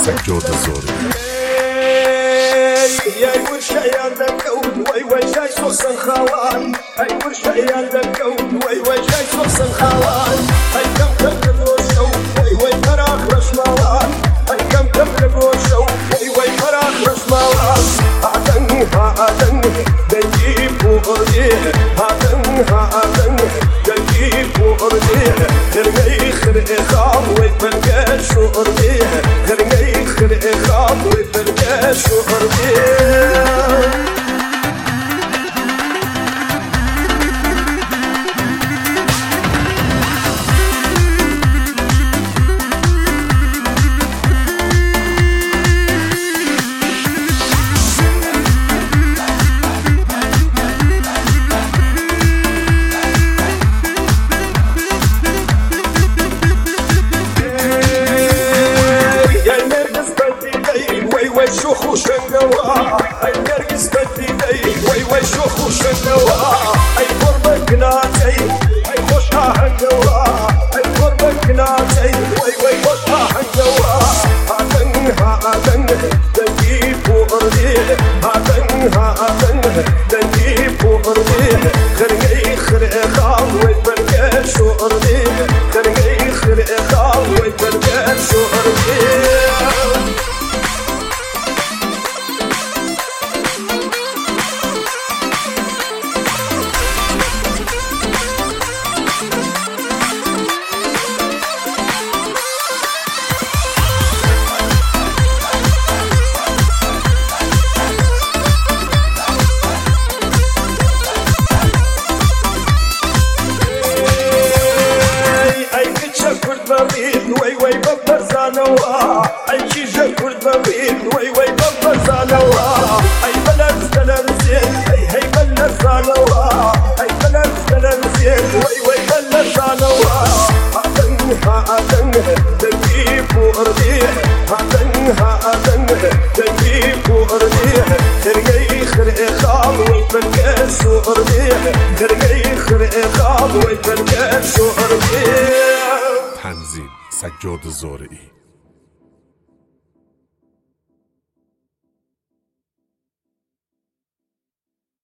سجاد زارعی. ای ورشايان دكون وي جاي سوسن خوان ای ورشايان دكون وي جاي سوسن خوان ای كم لبوشو وي فراغ رشموان ای كم لبوشو وي فراغ رشموان هادن دنجيب ورديه هادن دنجيب ورديه خرقي خرقي خام ويفرقى شورديه خرقي خرقي خام ويفرقى شورديه شوخ وشنقوا اي نرقص بديدي وي شوخ وشنقوا اي قربك ناتي اي خوشها حنقوا اي قربك ناتي وي خوشها حنقوا هادن دنجيب ورديه هادن دنجيب ورديه خرقي خرقي خام ويفرقى شورديه خرقي خرقي خام ويفرقى شورديه وي ببر زانوا اي شيشه كرد بريد وي ببر زانوا اي بلد زين هي بلد زانوا اي بلد زين وي بلد زانوا هادن دنجيب ورديه هادن دنجيب ورديه خرقي خرقي خام ويفرقى شورديه خرقي خرقي خام ويفرقى شورديه. تنظیم سجاد زارعی.